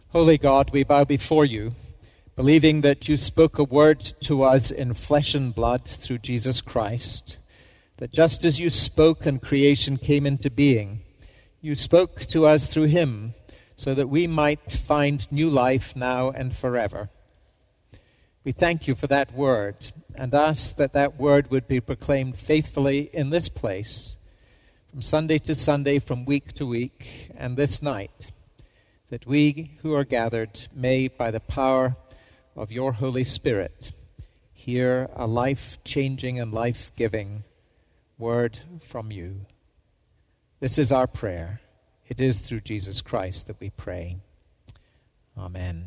Holy God, we bow before you, believing that you spoke a word to us in flesh and blood through Jesus Christ, that just as you spoke and creation came into being, you spoke to us through him so that we might find new life now and forever. We thank you for that word and ask that that word would be proclaimed faithfully in this place, from Sunday to Sunday, from week to week, and this night, that we who are gathered may, by the power of your Holy Spirit, hear a life-changing and life-giving word from you. This is our prayer. It is through Jesus Christ that we pray. Amen.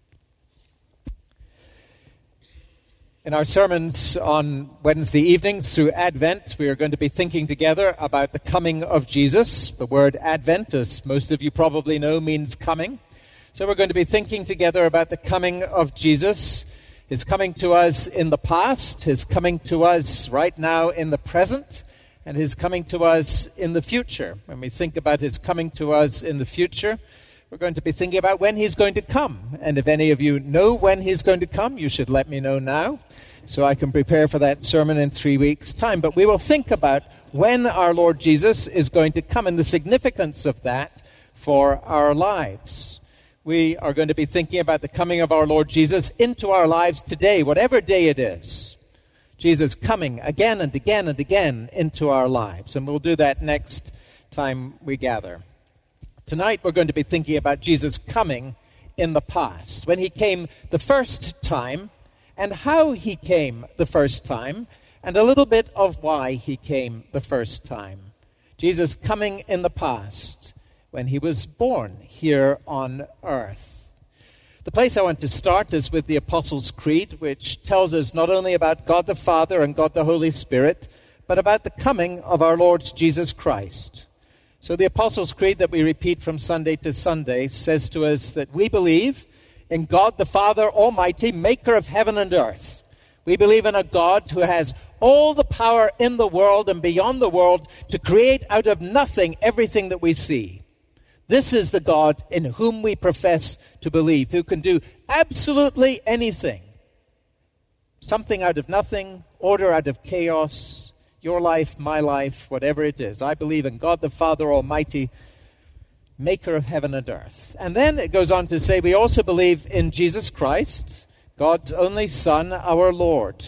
In our sermons on Wednesday evenings through Advent, we are going to be thinking together about the coming of Jesus. The word Advent, as most of you probably know, means coming. So we're going to be thinking together about the coming of Jesus, his coming to us in the past, his coming to us right now in the present, and his coming to us in the future. When we think about his coming to us in the future, we're going to be thinking about when he's going to come. And if any of you know when he's going to come, you should let me know now, so I can prepare for that sermon in 3 weeks' time. But we will think about when our Lord Jesus is going to come and the significance of that for our lives. We are going to be thinking about the coming of our Lord Jesus into our lives today, whatever day it is. Jesus coming again and again and again into our lives. And we'll do that next time we gather. Tonight we're going to be thinking about Jesus coming in the past, when he came the first time, and how he came the first time, and a little bit of why he came the first time. Jesus coming in the past, when he was born here on earth. The place I want to start is with the Apostles' Creed, which tells us not only about God the Father and God the Holy Spirit, but about the coming of our Lord Jesus Christ. So the Apostles' Creed that we repeat from Sunday to Sunday says to us that we believe in God the Father Almighty, maker of heaven and earth. We believe in a God who has all the power in the world and beyond the world to create out of nothing everything that we see. This is the God in whom we profess to believe, who can do absolutely anything. Something out of nothing, order out of chaos, your life, my life, whatever it is. I believe in God the Father Almighty, maker of heaven and earth. And then it goes on to say we also believe in Jesus Christ, God's only Son, our Lord.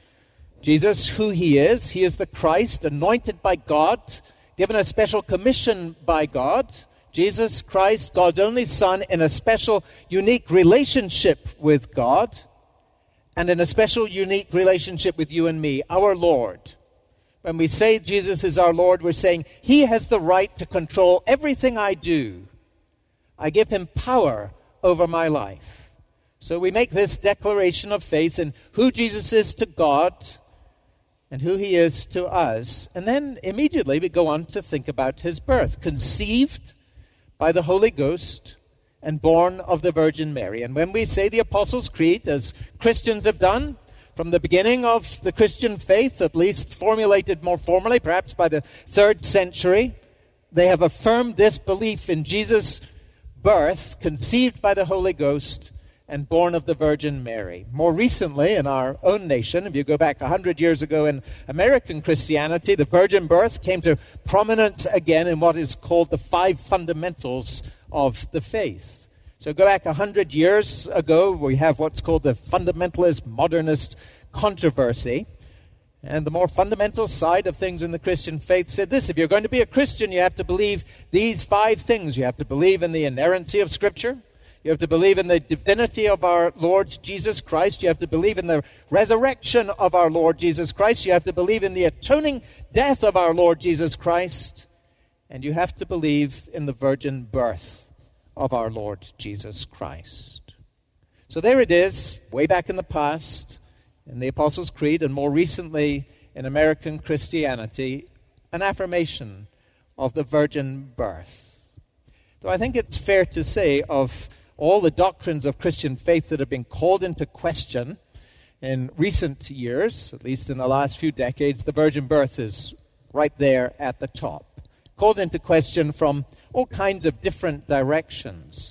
Jesus, who he is the Christ, anointed by God, given a special commission by God. Jesus Christ, God's only Son, in a special, unique relationship with God, and in a special, unique relationship with you and me, our Lord. When we say Jesus is our Lord, we're saying he has the right to control everything I do. I give him power over my life. So we make this declaration of faith in who Jesus is to God and who he is to us. And then immediately we go on to think about his birth, conceived by the Holy Ghost and born of the Virgin Mary. And when we say the Apostles' Creed, as Christians have done from the beginning of the Christian faith, at least formulated more formally, perhaps by the 3rd century, they have affirmed this belief in Jesus' birth, conceived by the Holy Ghost and born of the Virgin Mary. More recently, in our own nation, if you go back 100 years ago in American Christianity, the virgin birth came to prominence again in what is called the 5 fundamentals of the faith. So go back 100 years ago, we have what's called the fundamentalist modernist controversy. And the more fundamental side of things in the Christian faith said this: if you're going to be a Christian, you have to believe these 5 things. You have to believe in the inerrancy of Scripture. You have to believe in the divinity of our Lord Jesus Christ. You have to believe in the resurrection of our Lord Jesus Christ. You have to believe in the atoning death of our Lord Jesus Christ. And you have to believe in the virgin birth of our Lord Jesus Christ. So there it is, way back in the past, in the Apostles' Creed, and more recently in American Christianity, an affirmation of the virgin birth. Though I think it's fair to say of all the doctrines of Christian faith that have been called into question in recent years, at least in the last few decades, the virgin birth is right there at the top. Called into question from all kinds of different directions.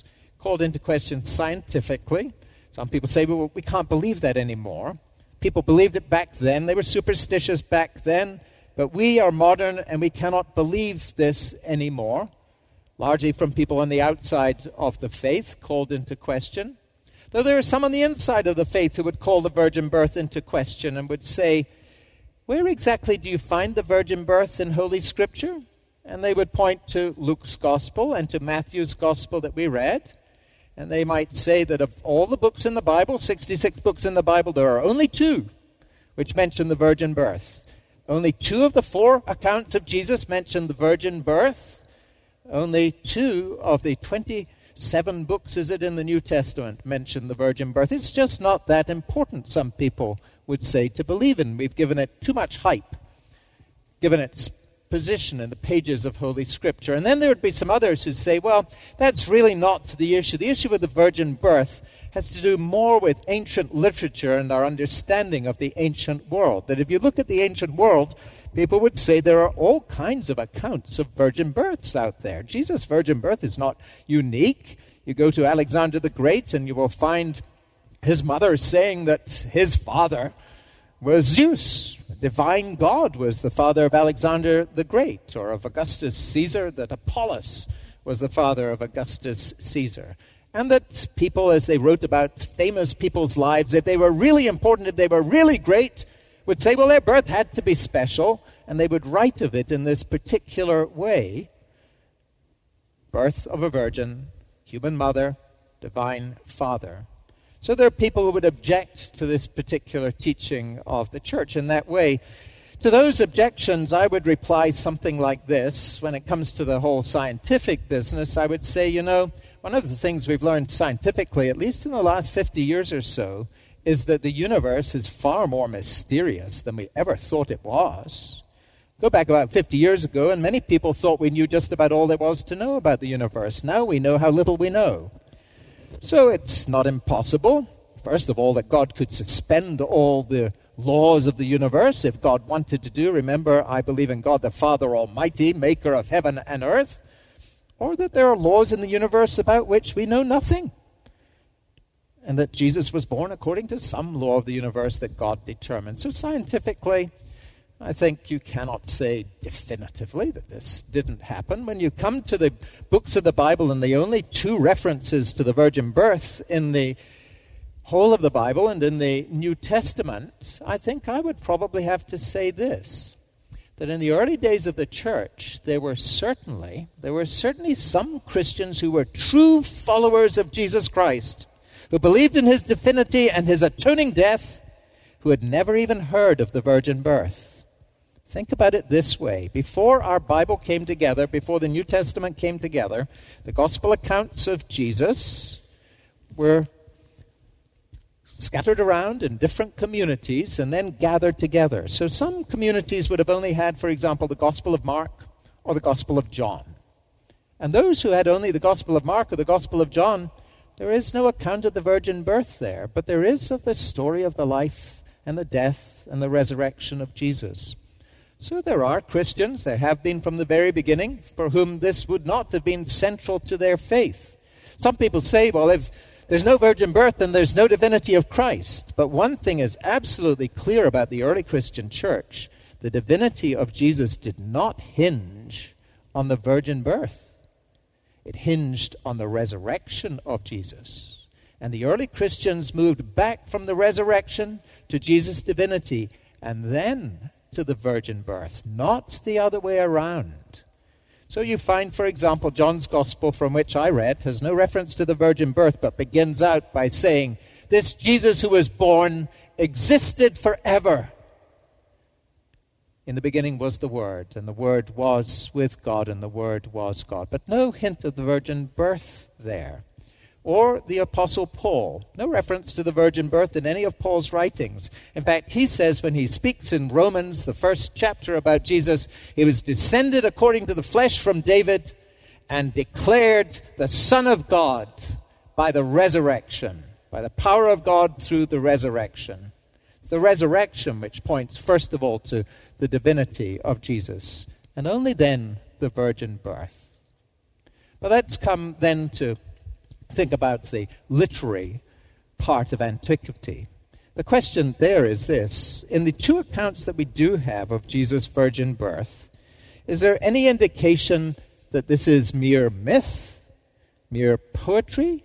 called into question scientifically. Some people say, well, we can't believe that anymore. People believed it back then. They were superstitious back then. But we are modern and we cannot believe this anymore. Largely from people on the outside of the faith called into question. Though there are some on the inside of the faith who would call the virgin birth into question and would say, where exactly do you find the virgin birth in Holy Scripture? And they would point to Luke's Gospel and to Matthew's Gospel that we read. And they might say that of all the books in the Bible, 66 books in the Bible, there are only 2 which mention the virgin birth. Only 2 of the 4 accounts of Jesus mention the virgin birth. Only 2 of the 27 books, is it, in the New Testament mention the virgin birth. It's just not that important, some people would say, to believe in. We've given it too much hype, given its position in the pages of Holy Scripture. And then there would be some others who say, well, that's really not the issue. The issue with the virgin birth has to do more with ancient literature and our understanding of the ancient world. That if you look at the ancient world, people would say there are all kinds of accounts of virgin births out there. Jesus' virgin birth is not unique. You go to Alexander the Great and you will find his mother saying that his father was Zeus. Divine God was the father of Alexander the Great, or of Augustus Caesar, that Apollos was the father of Augustus Caesar. And that people, as they wrote about famous people's lives, if they were really important, if they were really great, would say, well, their birth had to be special, and they would write of it in this particular way. Birth of a virgin, human mother, divine father. So there are people who would object to this particular teaching of the church in that way. To those objections, I would reply something like this. When it comes to the whole scientific business, I would say, one of the things we've learned scientifically, at least in the last 50 years or so, is that the universe is far more mysterious than we ever thought it was. Go back about 50 years ago, and many people thought we knew just about all there was to know about the universe. Now we know how little we know. So it's not impossible, first of all, that God could suspend all the laws of the universe if God wanted to do. Remember, I believe in God the Father Almighty, maker of heaven and earth. Or that there are laws in the universe about which we know nothing. And that Jesus was born according to some law of the universe that God determined. So scientifically, I think you cannot say definitively that this didn't happen. When you come to the books of the Bible and the only 2 references to the virgin birth in the whole of the Bible and in the New Testament, I think I would probably have to say this, that in the early days of the church, there were certainly some Christians who were true followers of Jesus Christ, who believed in his divinity and his atoning death, who had never even heard of the virgin birth. Think about it this way. Before our Bible came together, before the New Testament came together, the gospel accounts of Jesus were scattered around in different communities and then gathered together. So some communities would have only had, for example, the Gospel of Mark or the Gospel of John. And those who had only the Gospel of Mark or the Gospel of John, there is no account of the virgin birth there, but there is of the story of the life and the death and the resurrection of Jesus. So there are Christians, there have been from the very beginning, for whom this would not have been central to their faith. Some people say, well, if there's no virgin birth, then there's no divinity of Christ. But one thing is absolutely clear about the early Christian church. The divinity of Jesus did not hinge on the virgin birth. It hinged on the resurrection of Jesus. And the early Christians moved back from the resurrection to Jesus' divinity and then to the virgin birth, not the other way around. So you find, for example, John's Gospel, from which I read, has no reference to the virgin birth, but begins out by saying, this Jesus who was born existed forever. In the beginning was the Word, and the Word was with God, and the Word was God. But no hint of the virgin birth there. Or the Apostle Paul. No reference to the virgin birth in any of Paul's writings. In fact, he says when he speaks in Romans, the first chapter about Jesus, he was descended according to the flesh from David and declared the Son of God by the resurrection, by the power of God through the resurrection. The resurrection which points first of all to the divinity of Jesus, and only then the virgin birth. But let's come then to think about the literary part of antiquity. The question there is this: in the two accounts that we do have of Jesus' virgin birth, is there any indication that this is mere myth, mere poetry?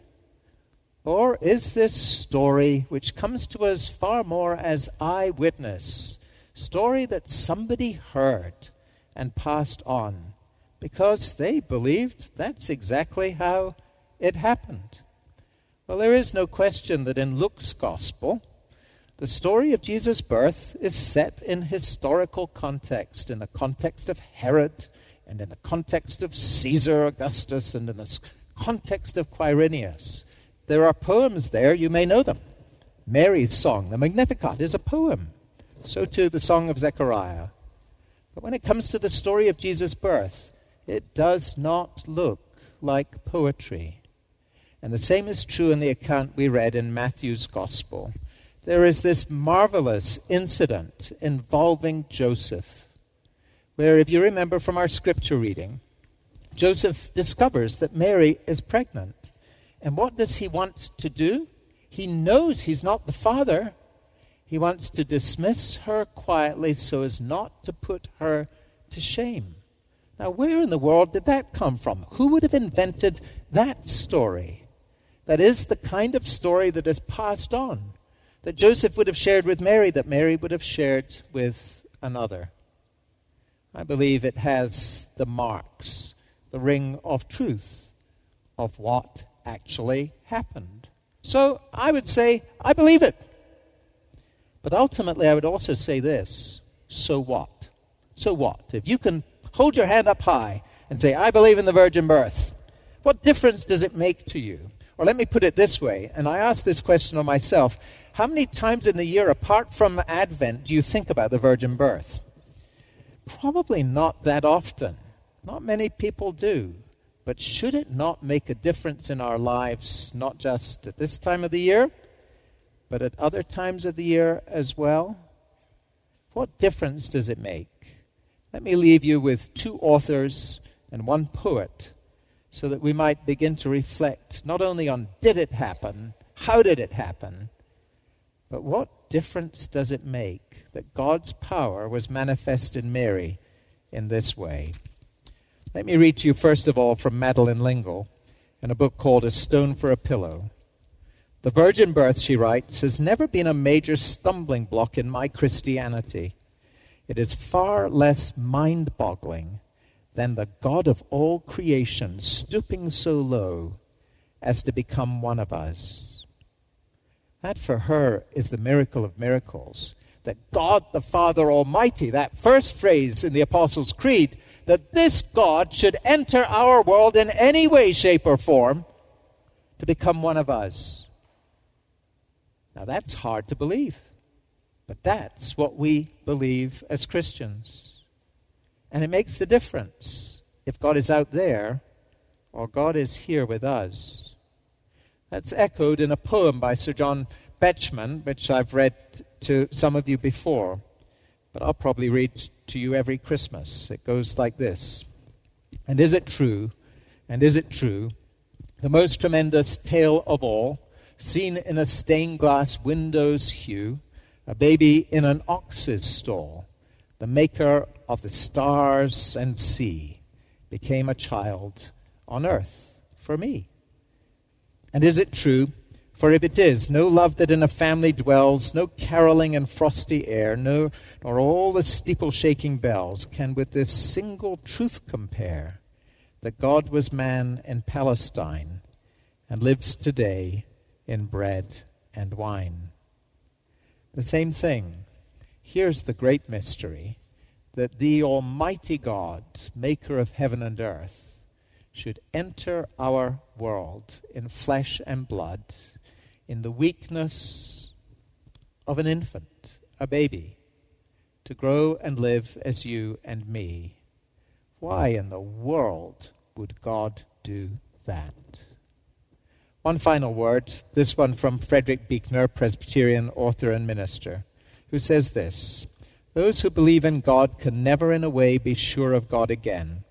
Or is this story, which comes to us far more as eyewitness, story that somebody heard and passed on because they believed that's exactly how it happened? Well, there is no question that in Luke's gospel, the story of Jesus' birth is set in historical context, in the context of Herod, and in the context of Caesar Augustus, and in the context of Quirinius. There are poems there, you may know them. Mary's song, the Magnificat, is a poem. So too the Song of Zechariah. But when it comes to the story of Jesus' birth, it does not look like poetry. And the same is true in the account we read in Matthew's Gospel. There is this marvelous incident involving Joseph, where, if you remember from our scripture reading, Joseph discovers that Mary is pregnant. And what does he want to do? He knows he's not the father. He wants to dismiss her quietly so as not to put her to shame. Now, where in the world did that come from? Who would have invented that story? That is the kind of story that is passed on, that Joseph would have shared with Mary, that Mary would have shared with another. I believe it has the marks, the ring of truth of what actually happened. So I would say, I believe it. But ultimately, I would also say this: so what? So what? If you can hold your hand up high and say, I believe in the virgin birth, what difference does it make to you? Or let me put it this way, and I ask this question of myself: how many times in the year, apart from Advent, do you think about the virgin birth? Probably not that often. Not many people do. But should it not make a difference in our lives, not just at this time of the year, but at other times of the year as well? What difference does it make? Let me leave you with two authors and one poet, so that we might begin to reflect not only on did it happen, how did it happen, but what difference does it make that God's power was manifest in Mary in this way? Let me read to you first of all from Madeleine L'Engle in a book called A Stone for a Pillow. The virgin birth, she writes, has never been a major stumbling block in my Christianity. It is far less mind-boggling than the God of all creation stooping so low as to become one of us. That for her is the miracle of miracles, that God the Father Almighty, that first phrase in the Apostles' Creed, that this God should enter our world in any way, shape, or form to become one of us. Now that's hard to believe, but that's what we believe as Christians. And it makes the difference if God is out there or God is here with us. That's echoed in a poem by Sir John Betjeman, which I've read to some of you before, but I'll probably read to you every Christmas. It goes like this: and is it true, the most tremendous tale of all, seen in a stained glass window's hue, a baby in an ox's stall, the maker of the stars and sea, became a child on earth for me? And is it true? For if it is, no love that in a family dwells, no caroling in frosty air, nor all the steeple-shaking bells can with this single truth compare, that God was man in Palestine and lives today in bread and wine. The same thing. Here's the great mystery, that the Almighty God, maker of heaven and earth, should enter our world in flesh and blood, in the weakness of an infant, a baby, to grow and live as you and me. Why in the world would God do that? One final word, this one from Frederick Buechner, Presbyterian author and minister, who says this: those who believe in God can never in a way be sure of God again.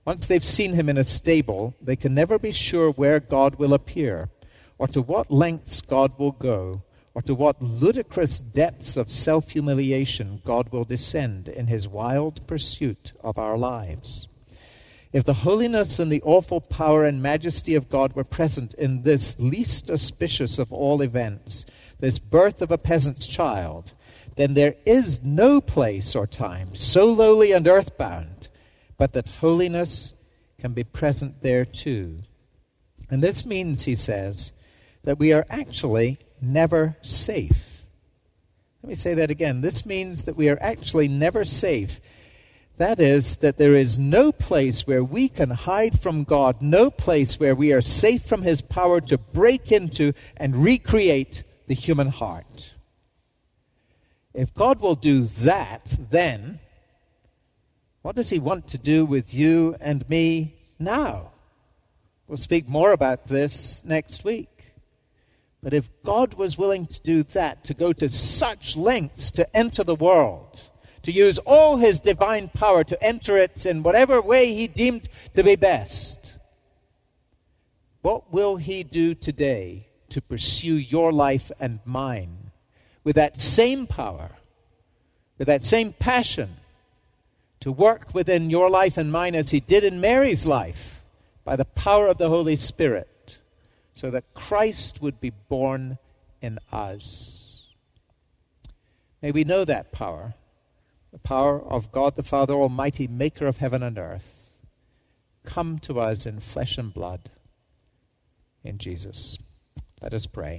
Once they've seen him in a stable, they can never be sure where God will appear, or to what lengths God will go, or to what ludicrous depths of self-humiliation God will descend in his wild pursuit of our lives. If the holiness and the awful power and majesty of God were present in this least auspicious of all events, this birth of a peasant's child, then there is no place or time so lowly and earthbound, but that holiness can be present there too. And this means, he says, that we are actually never safe. Let me say that again. This means that we are actually never safe. That is, that there is no place where we can hide from God, no place where we are safe from his power to break into and recreate the human heart. If God will do that, then what does he want to do with you and me now? We'll speak more about this next week. But if God was willing to do that, to go to such lengths to enter the world, to use all his divine power to enter it in whatever way he deemed to be best, what will he do today to pursue your life and mine with that same power, with that same passion, to work within your life and mine as he did in Mary's life by the power of the Holy Spirit, so that Christ would be born in us? May we know that power, the power of God the Father Almighty, maker of heaven and earth, come to us in flesh and blood in Jesus. Let us pray.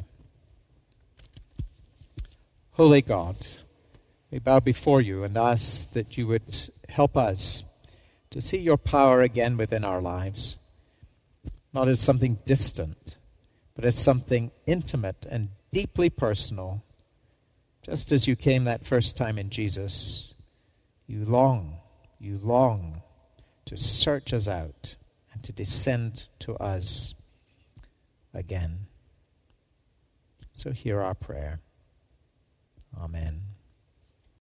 Holy God, we bow before you and ask that you would help us to see your power again within our lives, not as something distant, but as something intimate and deeply personal. Just as you came that first time in Jesus, you long to search us out and to descend to us again. So hear our prayer. Amen.